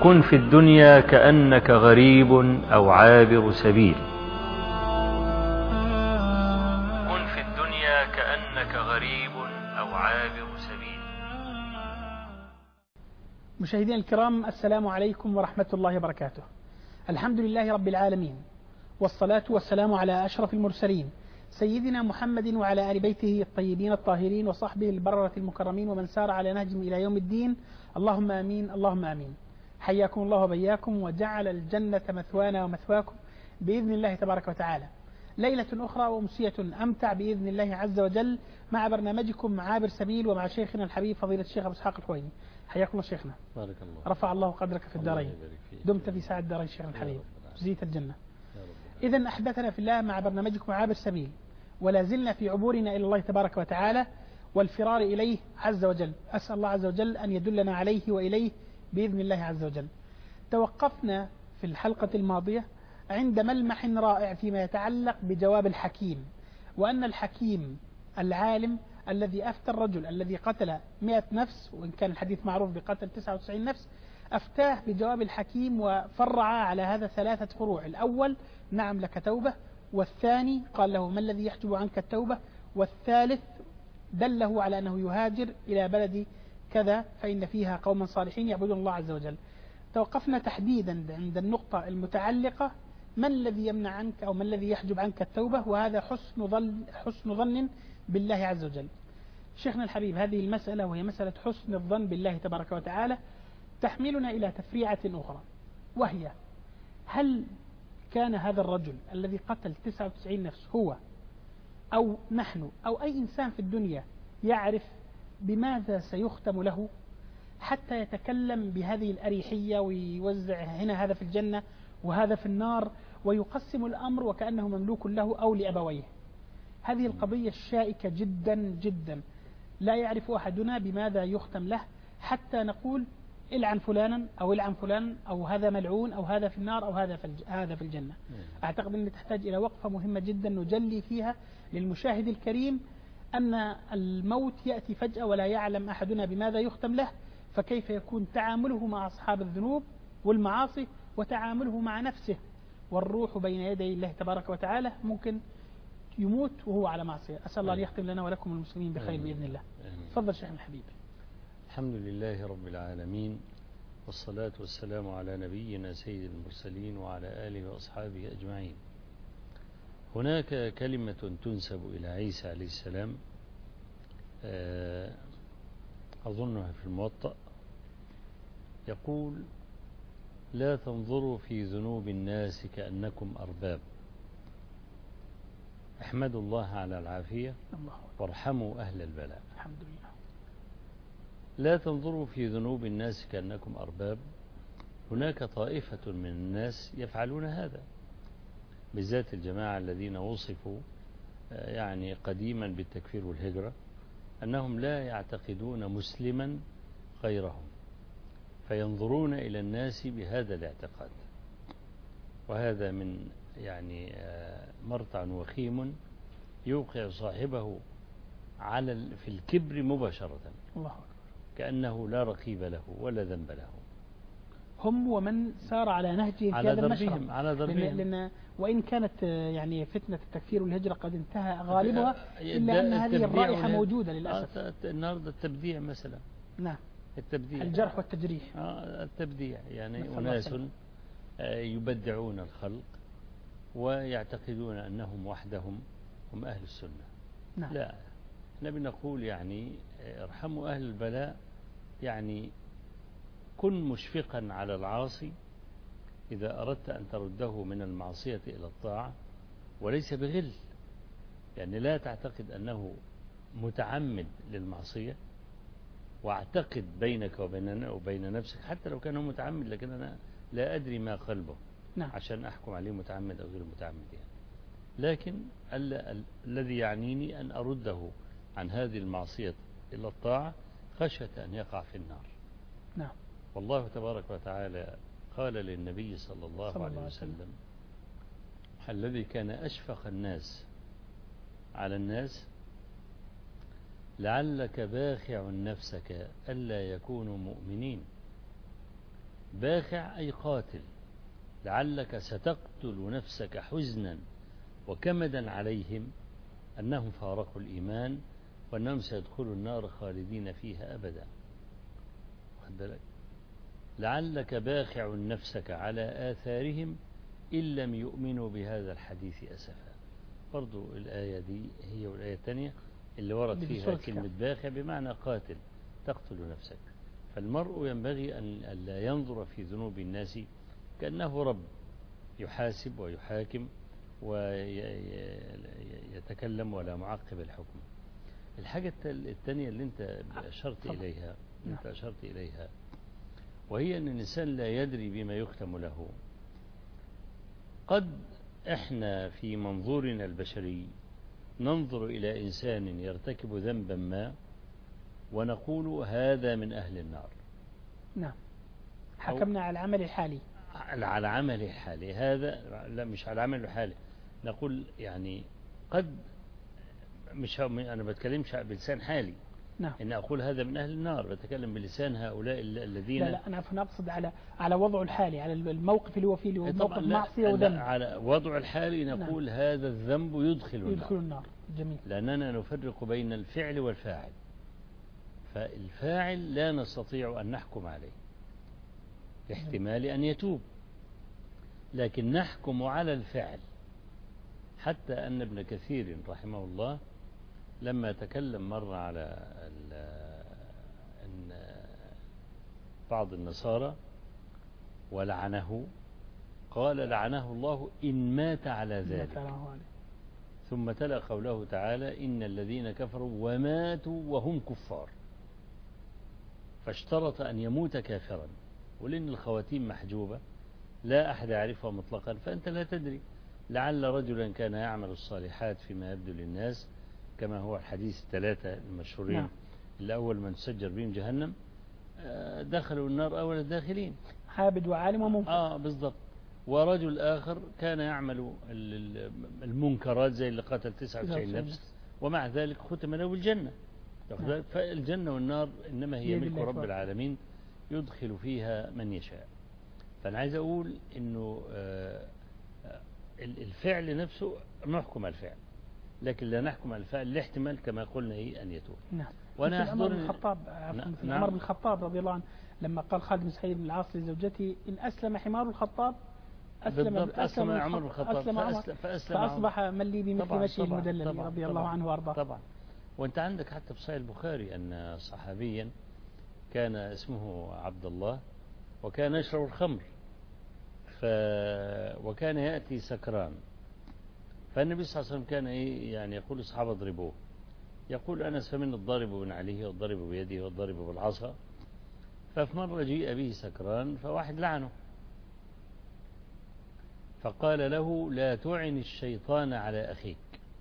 كن في الدنيا كأنك غريب أو عابر سبيل. كن في الدنيا كأنك غريب أو عابر سبيل. مشاهدينا الكرام، السلام عليكم ورحمة الله وبركاته. الحمد لله رب العالمين، والصلاة والسلام على أشرف المرسلين سيدنا محمد وعلى آل بيته الطيبين الطاهرين وصحبه البررة المكرمين ومن سار على نهجهم إلى يوم الدين. اللهم آمين اللهم آمين. حياكم الله وبياكم وجعل الجنة مثوانا ومثواكم بإذن الله تبارك وتعالى. ليلة أخرى وأمسية أمتع بإذن الله عز وجل مع برنامجكم عابر سبيل ومع شيخنا الحبيب فضيلة الشيخ أبو إسحاق الحويني. حياكم الله شيخنا. بارك الله. رفع الله قدرك في الدارين. دمت في ساعة الدارين شيخنا الحبيب. جزيت الجنة. إذن أحبتنا في الله مع برنامجكم عابر سبيل، ولا زلنا في عبورنا إلى الله تبارك وتعالى والفرار إليه عز وجل. أسأل الله عز وجل أن يدلنا عليه وإليه بإذن الله عز وجل. توقفنا في الحلقة الماضية عند ملمح رائع فيما يتعلق بجواب الحكيم، وأن الحكيم العالم الذي أفتى الرجل الذي قتل 100 نفس، وإن كان الحديث معروف بقتل 99 نفس، أفتاه بجواب الحكيم وفرع على هذا 3 فروع. الأول: نعم لك توبة. والثاني قال له: ما الذي يحجب عنك التوبة؟ والثالث دله على أنه يهاجر إلى بلد كذا فإن فيها قوما صالحين يعبدون الله عز وجل. توقفنا تحديدا عند النقطة المتعلقة: ما الذي يمنع عنك أو ما الذي يحجب عنك التوبة؟ وهذا حسن ظن بالله عز وجل. شيخنا الحبيب، هذه المسألة وهي مسألة حسن الظن بالله تبارك وتعالى تحملنا إلى تفريعة أخرى، وهي: هل كان هذا الرجل الذي قتل 99 نفس هو أو نحن أو أي إنسان في الدنيا يعرف بماذا سيختم له حتى يتكلم بهذه الأريحية ويوزع هنا هذا في الجنة وهذا في النار ويقسم الأمر وكأنه مملوك له أو لأبويه؟ هذه القضية الشائكة جدا جدا، لا يعرف أحدنا بماذا يختم له حتى نقول العن فلانا أو العن فلان أو هذا ملعون أو هذا في النار أو هذا في الجنة. أعتقد أن تحتاج إلى وقفة مهمة جدا نجلي فيها للمشاهد الكريم أن الموت يأتي فجأة ولا يعلم أحدنا بماذا يختم له، فكيف يكون تعامله مع أصحاب الذنوب والمعاصي وتعامله مع نفسه والروح بين يدي الله تبارك وتعالى؟ ممكن يموت وهو على معصية. أسأل الله أن يختم لنا ولكم المسلمين بخير بإذن الله. تفضل شيخنا الحبيب. الحمد لله رب العالمين، والصلاة والسلام على نبينا سيد المرسلين وعلى آله وأصحابه أجمعين. هناك كلمة تنسب إلى عيسى عليه السلام، أظنها في الموطأ، يقول: لا تنظروا في ذنوب الناس كأنكم أرباب، احمدوا الله على العافية وارحموا أهل البلاء. الحمد لله. لا تنظروا في ذنوب الناس كأنكم أرباب. هناك طائفة من الناس يفعلون هذا، بالذات الجماعة الذين وصفوا يعني قديما بالتكفير والهجرة، أنهم لا يعتقدون مسلما غيرهم، فينظرون إلى الناس بهذا الاعتقاد، وهذا من يعني مرتع وخيم يوقع صاحبه في الكبر مباشرة. الله أكبر. كأنه لا رقيب له ولا ذنب له. هم ومن سار على نهجهم في هذا المشرب، على ضربهم. لأن وإن كانت يعني فتنة التكفير والهجرة قد انتهى غالبها، إلا أن هذه الرائحة موجودة للأسف. النهارده التبديع مثلا. نعم. التبديع، الجرح والتجريح. التبديع يعني أناس يبدعون الخلق ويعتقدون أنهم وحدهم هم أهل السنة. نعم. لا، احنا بنقول يعني ارحموا أهل البلاء، يعني كن مشفقا على العاصي إذا أردت أن ترده من المعصية إلى الطاعة، وليس بغل. يعني لا تعتقد أنه متعمد للمعصية، واعتقد بينك وبين نفسك حتى لو كان متعمد، لكن أنا لا أدري ما قلبه. نعم. عشان أحكم عليه متعمد أو غير متعمد يعني. لكن الذي يعنيني أن أرده عن هذه المعصية إلى الطاعة خشية أن يقع في النار. نعم. والله تبارك وتعالى قال للنبي صلى الله عليه وسلم: الذي كان أشفق الناس على الناس لعلك باخع نفسك ألا يكونوا مؤمنين باخع أي قاتل، لعلك ستقتل نفسك حزنا وكمدا عليهم أنهم فارقوا الإيمان وأنهم سيدخلوا النار خالدين فيها أبدا. لعلك باخع نفسك على آثارهم إن لم يؤمنوا بهذا الحديث أسفا. برضو الآية دي هي والآية الثانية اللي ورد فيها كلمة باخع بمعنى قاتل تقتل نفسك. فالمرء ينبغي أن لا ينظر في ذنوب الناس كأنه رب يحاسب ويحاكم ويتكلم ولا معقب الحكم. الحاجة الثانية اللي أنت أشرت إليها وهي أن الإنسان لا يدري بما يختم له. قد إحنا في منظورنا البشري ننظر إلى إنسان يرتكب ذنبا ما ونقول هذا من أهل النار. نعم، حكمنا على العمل الحالي، على عمل الحالي هذا، لا مش على عمل الحالي، نقول يعني قد مش أنا بتكلمش بلسان حالي. نعم. إن أقول هذا من أهل النار، بتكلم بلسان هؤلاء الذين لا أنا أقصد على وضعه الحالي، على الموقف اللي هو فيه، اللي هو موقف معصية وذنب. على وضع الحالي نقول نعم. هذا الذنب يدخل النار. جميل. لأننا نفرق بين الفعل والفاعل، فالفاعل لا نستطيع أن نحكم عليه، احتمال أن يتوب، لكن نحكم على الفعل. حتى أن ابن كثير رحمه الله لما تكلم مرة على أن بعض النصارى ولعنه، قال لعنه الله إن مات على ذلك، ثم تلا قوله تعالى إن الذين كفروا وماتوا وهم كفار، فاشترط أن يموت كافرا. ولأن الخواتيم محجوبة لا أحد يعرفها مطلقا، فأنت لا تدري، لعل رجلا كان يعمل الصالحات فيما يبدو للناس كما هو الحديث الثلاثة المشهورين. نعم. الأول من تسجر بهم جهنم دخلوا النار أول الداخلين، عابد وعالم ومنكر. بالضبط. ورجل آخر كان يعمل المنكرات زي اللي قتل 99 نفس ومع ذلك ختم له بالجنة. نعم. فالجنة والنار إنما هي ملك رب العالمين يدخل فيها من يشاء. فأنا عايز أقول إنه الفعل نفسه نحكم الفعل، لكن لا نحكم الفعل الاحتمال كما قلنا أن يتوب. نعم. وأنا عمر بن الخطاب عمر بن الخطاب رضي الله عنه لما قال خالد بن سعيد بن العاص لزوجته إن أسلم حمار الخطاب أسلم عمر بن الخطاب فأصبح من لي بمثل مشي المدلل رضي الله عنه وأرضاه. طبعا. وأنت عندك حتى في صحيح البخاري أن صحابيا كان اسمه عبد الله وكان يشرب الخمر وكان يأتي سكران، فالنبي صلى الله عليه وسلم كان يعني يقول لأصحابه اضربوه، يقول أنس فمن الضارب بنعله والضارب بيده والضارب بالعصا. ففي مرة جيء به سكران فواحد لعنه فقال له لا تعن الشيطان على أخيك.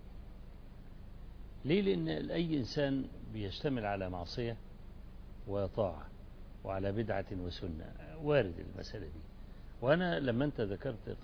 ليه؟ لأن أي إنسان بيشتمل على معصية وطاعة وعلى بدعة وسنة وارد المسألة دي. وأنا لما أنت ذكرت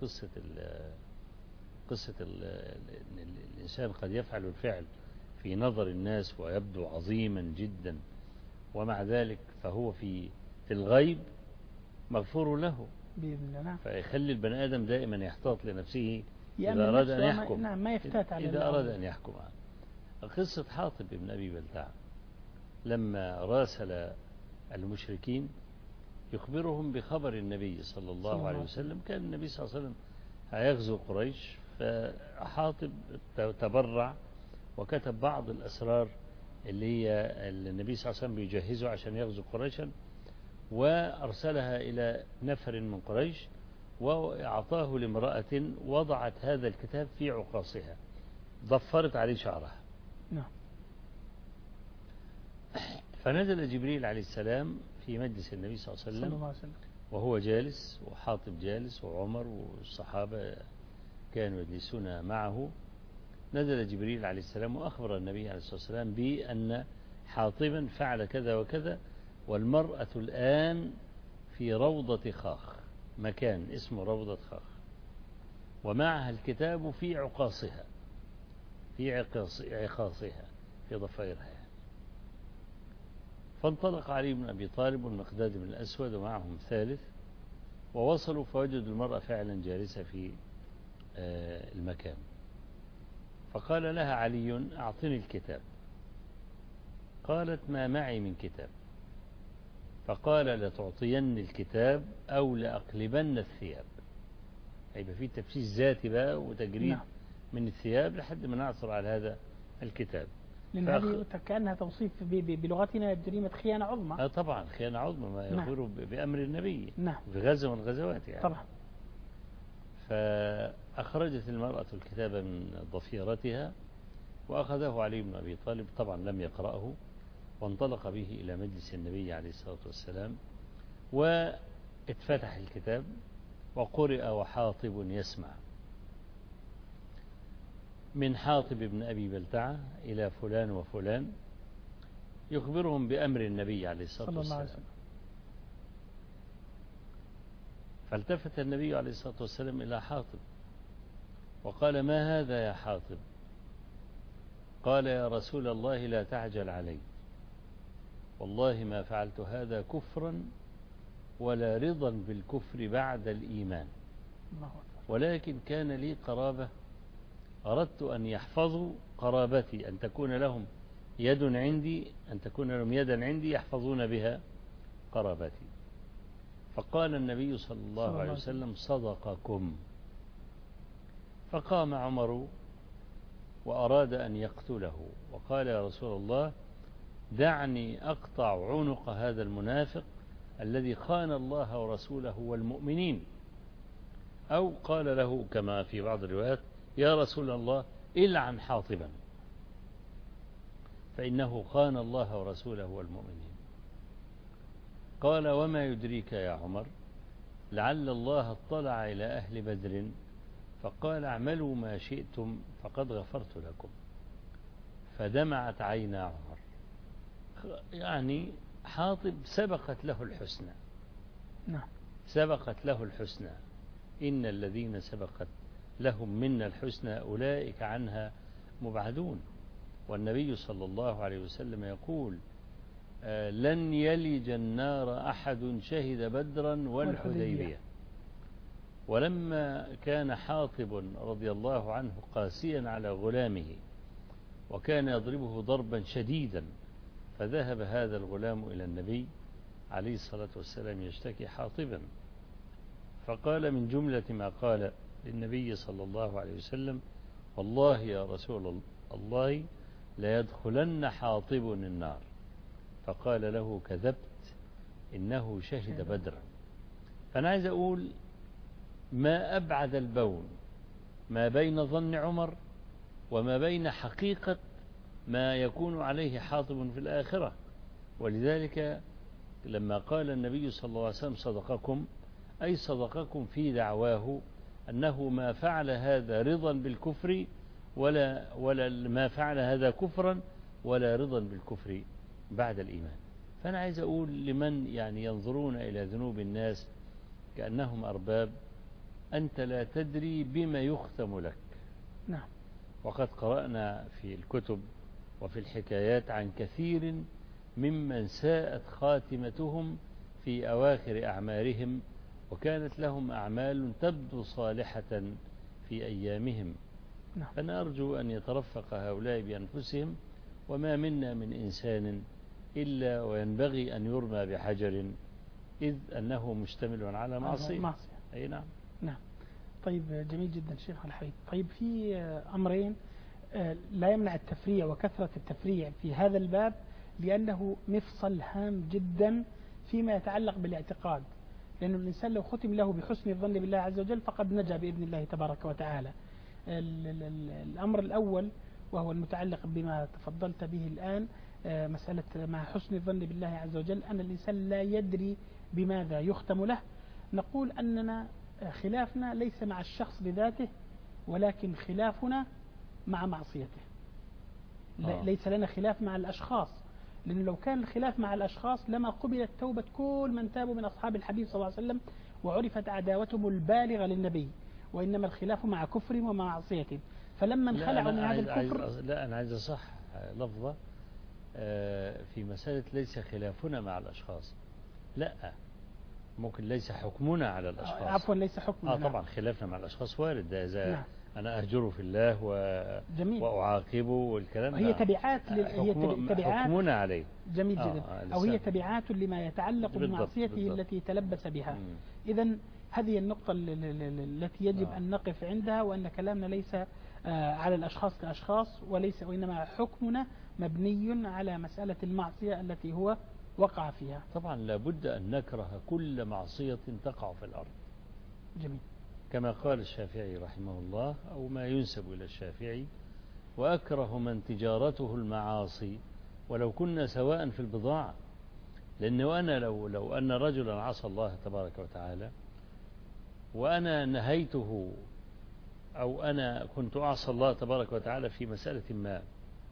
قصة الإنسان قد يفعل الفعل في نظر الناس ويبدو عظيما جدا ومع ذلك فهو في الغيب مغفور له بإذن الله. فيخلي البني آدم دائما يحتاط لنفسه إذا أراد أن يحكم. نعم، ما يفتات على إذا أراد أن يحكم. قصة حاطب بن أبي بلتع لما راسل المشركين يخبرهم بخبر النبي صلى الله عليه وسلم، كان النبي صلى الله عليه وسلم هيغزو قريش، فحاطب تبرع وكتب بعض الأسرار اللي هي النبي صلى الله عليه وسلم بيجهزه عشان يغزو قريشا، وأرسلها إلى نفر من قريش وأعطاه لامرأة وضعت هذا الكتاب في عقاصها ضفرت عليه شعرها. نعم. فنزل جبريل عليه السلام في مجلس النبي صلى الله عليه وسلم وهو جالس وحاطب جالس وعمر والصحابة كانوا يجلسون معه. نزل جبريل عليه السلام وأخبر النبي عليه الصلاة والسلام بأن حاطبا فعل كذا وكذا، والمرأة الآن في روضة خاخ، مكان اسمه روضة خاخ، ومعها الكتاب في عقاصها في عقاصها في ضفائرها. فانطلق علي بن أبي طالب والمقداد بن الأسود ومعهم ثالث ووصلوا فوجدوا المرأة فعلا جالسة في المكان، فقال لها علي أعطني الكتاب. قالت ما معي من كتاب. فقال لتعطين الكتاب أو لأقلبن الثياب. هيبقى في تفسير ذاتي بقى وتجريد من الثياب لحد ما نعثر على هذا الكتاب. لأن هذه كأنها توصيف بلغتنا جريمة خيانة عظمى. طبعا خيانة عظمى، ما يخبر بأمر النبي في غزوة من الغزوات يعني. طبعا. فأخرجت المرأة الكتاب من ضفيرتها وأخذه علي بن أبي طالب، طبعا لم يقرأه، وانطلق به إلى مجلس النبي عليه الصلاة والسلام، واتفتح الكتاب وقرئ وحاطب يسمع، من حاطب بن أبي بلتعة إلى فلان وفلان، يخبرهم بأمر النبي عليه الصلاة والسلام. فالتفت النبي عليه الصلاة والسلام إلى حاطب وقال ما هذا يا حاطب؟ قال يا رسول الله لا تعجل علي، والله ما فعلت هذا كفرا ولا رضا بالكفر بعد الإيمان، ولكن كان لي قرابة أردت أن يحفظوا قرابتي، أن تكون لهم يد عندي، أن تكون لهم يدا عندي يحفظون بها قرابتي. فقال النبي صلى الله عليه وسلم صدقكم. فقام عمر وأراد أن يقتله وقال يا رسول الله دعني أقطع عنق هذا المنافق الذي خان الله ورسوله والمؤمنين، أو قال له كما في بعض الروايات يا رسول الله إلعن حاطبا فإنه خان الله ورسوله والمؤمنين. قال وما يدريك يا عمر لعل الله اطلع إلى أهل بدر فقال اعملوا ما شئتم فقد غفرت لكم. فدمعت عينا عمر، يعني حاطب سبقت له الحسنى. سبقت له الحسنى، إن الذين سبقت لهم منا الحسنى أولئك عنها مبعدون. والنبي صلى الله عليه وسلم يقول لن يلج النار أحد شهد بدرا والحديبية. ولما كان حاطب رضي الله عنه قاسيا على غلامه وكان يضربه ضربا شديدا، فذهب هذا الغلام إلى النبي عليه الصلاة والسلام يشتكي حاطبا، فقال من جملة ما قال للنبي صلى الله عليه وسلم والله يا رسول الله ليدخلن حاطب النار. فقال له كذبت إنه شهد بدرا. فأنا عايز أقول ما أبعد البون ما بين ظن عمر وما بين حقيقة ما يكون عليه حاطب في الآخرة. ولذلك لما قال النبي صلى الله عليه وسلم صدقكم، أي صدقكم في دعواه أنه ما فعل هذا رضا بالكفر ولا ما فعل هذا كفرا ولا رضا بالكفر بعد الإيمان. فأنا عايز أقول لمن يعني ينظرون إلى ذنوب الناس كأنهم أرباب، أنت لا تدري بما يختم لك. نعم. وقد قرأنا في الكتب وفي الحكايات عن كثير ممن ساءت خاتمتهم في أواخر أعمارهم وكانت لهم أعمال تبدو صالحة في أيامهم. نعم. فأنا أرجو أن يترفق هؤلاء بأنفسهم، وما منا من إنسان إلا وينبغي أن يرمى بحجر إذ أنه مشتمل على معصية. أي نعم. نعم. طيب جميل جدا شيخ الحبيب. طيب في أمرين لا يمنع التفريع وكثرة التفريع في هذا الباب، لأنه مفصل هام جدا فيما يتعلق بالاعتقاد، لأن الإنسان لو ختم له بحسن الظن بالله عز وجل فقد نجا بإذن الله تبارك وتعالى. الأمر الأول وهو المتعلق بما تفضلت به الآن، مسألة مع حسن الظن بالله عز وجل أن الإنسان لا يدري بماذا يختم له. نقول أننا خلافنا ليس مع الشخص بذاته، ولكن خلافنا مع معصيته. ليس لنا خلاف مع الأشخاص، لأنه لو كان الخلاف مع الأشخاص لما قبلت توبة كل من تابوا من أصحاب الحبيب صلى الله عليه وسلم وعرفت عداوتهم البالغة للنبي، وإنما الخلاف مع كفرهم ومع معصيتهم. فلما انخلعوا من هذا الكفر. لا أنا عايز أصح لفظة في مسألة ليس خلافنا مع الأشخاص، لا، ممكن ليس حكمنا على الأشخاص. عفوا ليس حكمنا. طبعا خلافنا مع الأشخاص وارد، ده إذا نعم. أنا أهجره في الله وأعاقبه والكلام هي تبعات حكمنا عليه. جميل جدا. أو هي تبعات لما يتعلق بمعصيته التي تلبس بها. إذن هذه النقطة التي يجب أن نقف عندها، وأن كلامنا ليس على الأشخاص كأشخاص، وإنما حكمنا مبني على مسألة المعصية التي هو وقع فيها. طبعا لابد أن نكره كل معصية تقع في الأرض. جميل. كما قال الشافعي رحمه الله، أو ما ينسب إلى الشافعي: وأكره من تجارته المعاصي ولو كنا سواء في البضاعة. لأنه أنا لو أن رجلا عصى الله تبارك وتعالى وأنا نهيته، أو أنا كنت أعصى الله تبارك وتعالى في مسألة ما،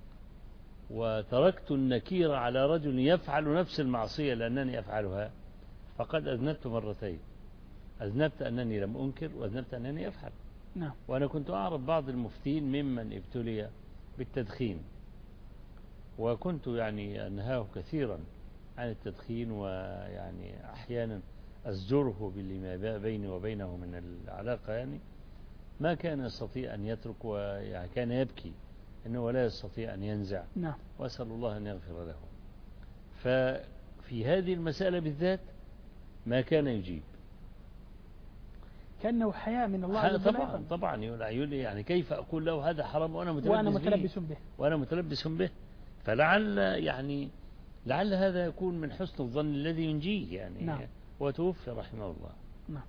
وتركت النكير على رجل يفعل نفس المعصية لأنني أفعلها، فقد أذنبت مرتين: أذنبت أنني لم أنكر، وأذنبت أنني أفعل. نعم. وأنا كنت أعرف بعض المفتين ممن ابتلي بالتدخين، وكنت يعني أنهاه كثيرا عن التدخين، ويعني أحيانا أزجره باللي بيني وبينه من العلاقة، يعني ما كان يستطيع أن يترك، ويعني كان يبكي إنه لا يستطيع أن ينزع. نعم. وأسأل الله أن يغفر له. ففي هذه المسألة بالذات ما كان يجيب، كأنه حياء من الله عز وجل. طبعا يقول لي يعني كيف أقول له هذا حرام وأنا متلبس به. فلعل يعني لعل هذا يكون من حسن الظن الذي ينجيه يعني. نعم. وتوفي رحمه الله. نعم.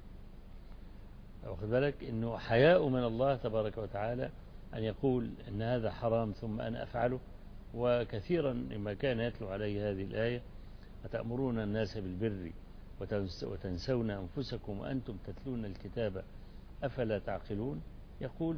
واخد بالك إنه حياء من الله تبارك وتعالى أن يقول إن هذا حرام ثم أنا أفعله. وكثيرا لما كان يتلو عليه هذه الآية: أتأمرون الناس بالبر وتنسون أنفسكم وأنتم تتلون الكتاب أفلا تعقلون، يقول: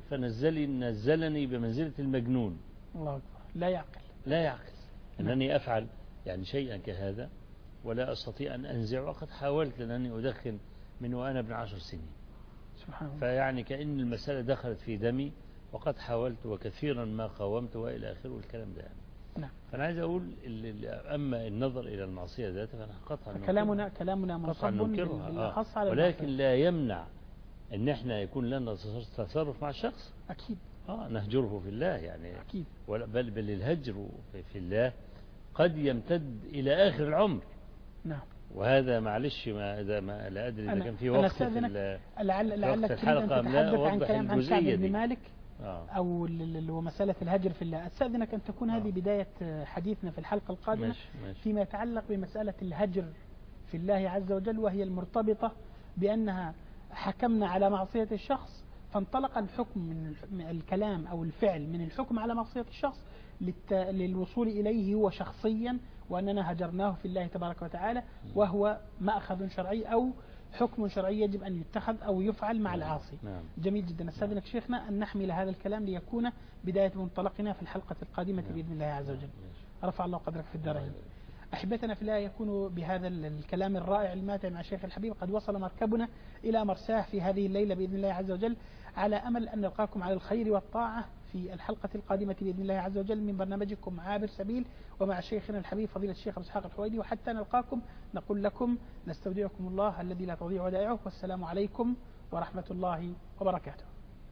فنزلني بمنزلة المجنون. الله أكبر. لا يعقل أنني أفعل يعني شيئا كهذا ولا أستطيع أن أنزع، وقد حاولت لأنني أدخن من وأنا ابن 10 سنين. سبحان الله. فيعني كأن المسألة دخلت في دمي، وقد حاولت وكثيرا ما قاومت وإلى آخره والكلام ده يعني. نعم. فأنا عايز أقول أما النظر إلى المعصية ذاتها فنحن قطعا كلامنا منصب بالأخص على ولكن لا يمنع أن احنا يكون لنا تصرف مع الشخص. أكيد. نهجره في الله يعني. أكيد. بل الهجر في الله قد يمتد إلى آخر العمر. نعم. وهذا معلش ما لا أدري إذا كان في وقت في لعلك الحلقة لا أوضح الجزئية دي. مالك أو مسألة الهجر في الله. أستأذنك أن تكون هذه بداية حديثنا في الحلقة القادمة. ماشي. فيما يتعلق بمسألة الهجر في الله عز وجل، وهي المرتبطة بأنها حكمنا على معصية الشخص، فانطلق الحكم من الكلام أو الفعل من الحكم على معصية الشخص للوصول إليه هو شخصيا، وأننا هجرناه في الله تبارك وتعالى، وهو مأخذ شرعي أو حكم شرعي يجب أن يتخذ أو يفعل مع العاصي. جميل جدا. استأذنك شيخنا أن نحمل هذا الكلام ليكون بداية منطلقنا في الحلقة القادمة بإذن الله عز وجل. رفع الله قدرك في الدارين. أحبتنا في الله، يكون بهذا الكلام الرائع الماتع مع الشيخ الحبيب قد وصل مركبنا إلى مرساه في هذه الليلة بإذن الله عز وجل، على أمل أن نلقاكم على الخير والطاعة في الحلقة القادمة بإذن الله عز وجل من برنامجكم عابر سبيل، ومع شيخنا الحبيب فضيلة الشيخ أبو إسحاق الحويدي. وحتى نلقاكم نقول لكم نستودعكم الله الذي لا تضيع ودائعه، والسلام عليكم ورحمة الله وبركاته.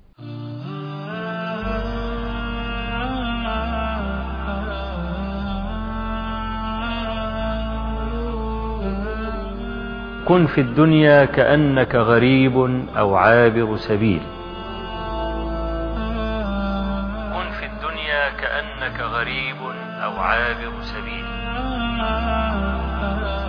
كن في الدنيا كأنك غريب أو عابر سبيل. كن في الدنيا كأنك غريب أو عابر سبيل.